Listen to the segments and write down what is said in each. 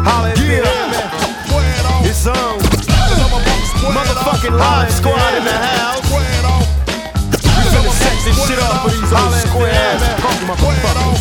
Holla at me, man. It's on. Motherfucking Live Squad in the house. We finna set this shit up for these old square ass punk motherfuckers.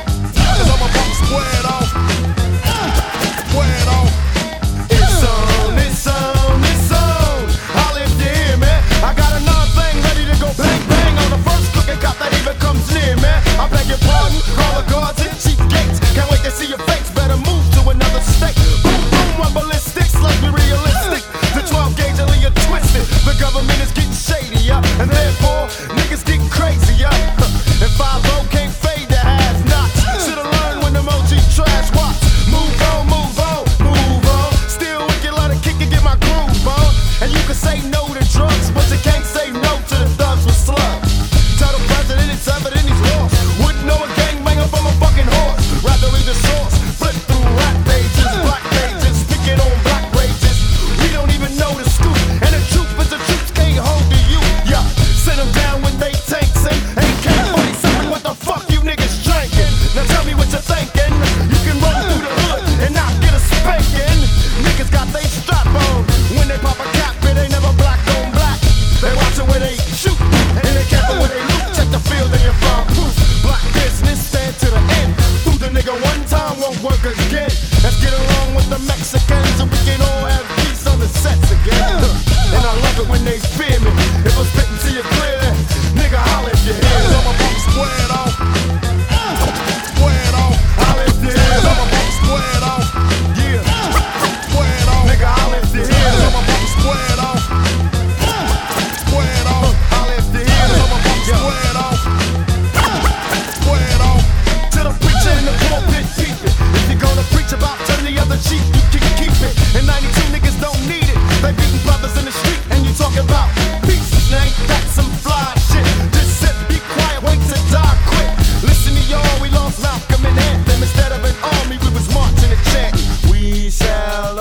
It's on, it's on, it's on. Holla if you hear, man. I got another thing ready to go bang bang on the first crooked cop that even comes near, man. I beg your pardon, call the guards and cheap gates. Can't wait to see your face, better move to another state. Boom, boom, one ballistics, let's be realistic. The 12 gauge will leave you twisted. The government is getting shady, and therefore niggas get crazy, And 5-0 can't fade the has-nots. Should've learned when the OG trash watch. Move on, move on, move on. Still wicked, let it kick and get my groove on. And you can say no to drugs, but you can't say no to the thugs with slugs. Tell the president it's evident he's lost. Wouldn't know a gangbanger from a fucking horse. Rather read the source, flip through rap pages, black pages, speaking on black rages. We don't even know the scoop, and the truth is the truth can't hold to you. Yeah, sit them down when they tanks and AK-47. What the fuck you niggas drinking? Now tell me what you're thinking. You can run through the hood and not get a spanking. Niggas got they strap on when they pop a cap, it ain't never black on black. They watchin' where they shoot and they careful where they loot. Check the field and you find proof. Black business stand to the end. Fool the nigga one time won't work again. Let's get along with the Mexicans and we can all have peace on the sets again. And I love it when they fear me. If I'm spitting to you clear, nigga holla if you hear me. I'm a bump squared off. Squared off. Holla if you hear me. I'm a bump squared off. Yeah. Squared off. Nigga holla if you hear me. I'm a bump squared off. Squared off. Holla if you hear me. I'm a bump squared off. Squared off. To the preacher in the pulpit, keep it. If you're gonna preach about turn the other cheek, you can keep it. And 92 niggas don't need it. They beating brothers in the street and you talk about peace. Now ain't that some fly shit? Just sit, be quiet, wait to die quick. Listen to y'all, we lost Malcolm and Anthem. Instead of an army, we was marching and chanting. We shall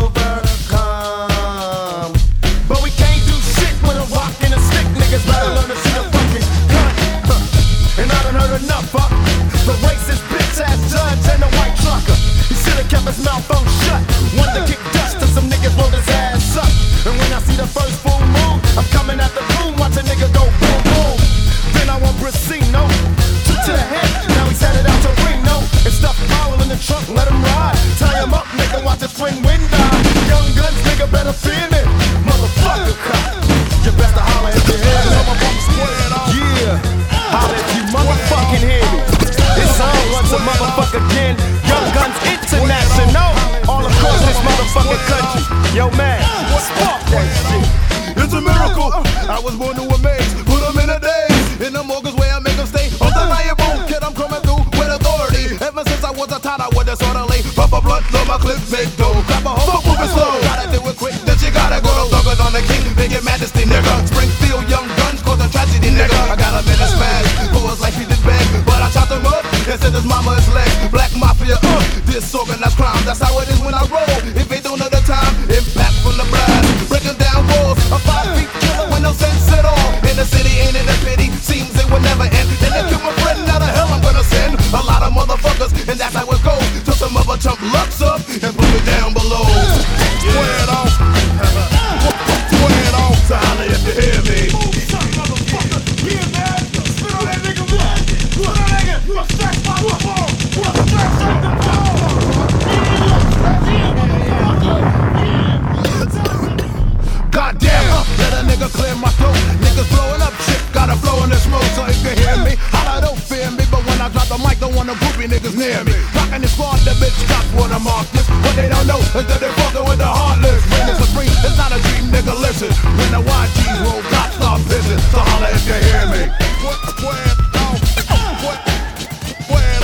overcome. But we can't do shit with a rock and a stick. Niggas better learn to see the fucking gun. And I done heard enough, the racist bitch ass judge and the white trucker. He should've kept his mouth on shut. Wanted to kick dust till some niggas rolled his ass up. And when I see the first full moon, I'm coming at the boom, watch a nigga go boom boom. Then I want Brasino, two to the head, now he's headed out to Reno. And stuff Powell in the trunk, let him ride. Tie him up, nigga, watch his friend win die. Young guns, nigga, better fear me. Motherfucker cop, you best to holler if you hear me. Yeah, holler if you motherfucking hear me. It's on once a motherfucker again. Young Guns International, all across this motherfucking country. Yo man, spark that shit. It's a miracle. I was born to amaze. Put them in a daze. In the morgues where I make them stay. Undeniable kid, I'm coming through with authority. Ever since I was a tot, I was disorderly. Pop a blunt, throw my clip, make dough. Clap a hoe, move it slow. Gotta do it quick, then you gotta go. Thuggers on the king, big and majesty, nigga. Springfield, young guns, cause a tragedy, nigga. I got him in a smash. Who was like he did beg, but I chopped him up and said his mama is leg. Black mafia, disorganized crime. That's how it is when I roll. If they don't know the time, impact from the blast. Breaking down walls, a 5-feet killer with no sense at all. In the city, ain't in a pity, seems it would never end. And they kill my friend, now the hell I'm gonna send a lot of motherfuckers, and that's how it goes. Till some other chump looks up and put it down below. Square it off, square it off. So holla if you hear me. Move up, motherfucker, yeah man. Spit on that nigga, what? Spit on that nigga. You a sex by the ball. You a sex on the ball. Goddamn, let a nigga clear my throat. Niggas blowing up shit, gotta flow in the smoke. So if you hear me, holla, don't fear me. But when I drop the mic, don't want no groupie niggas near me. Rockin' the squad, the bitch cops wanna mark this. What they don't know is that they fucking with the heartless. Reign is supreme, it's not a dream, nigga, listen. When the YGs roll, cops start pissing. So holla if you hear me. What?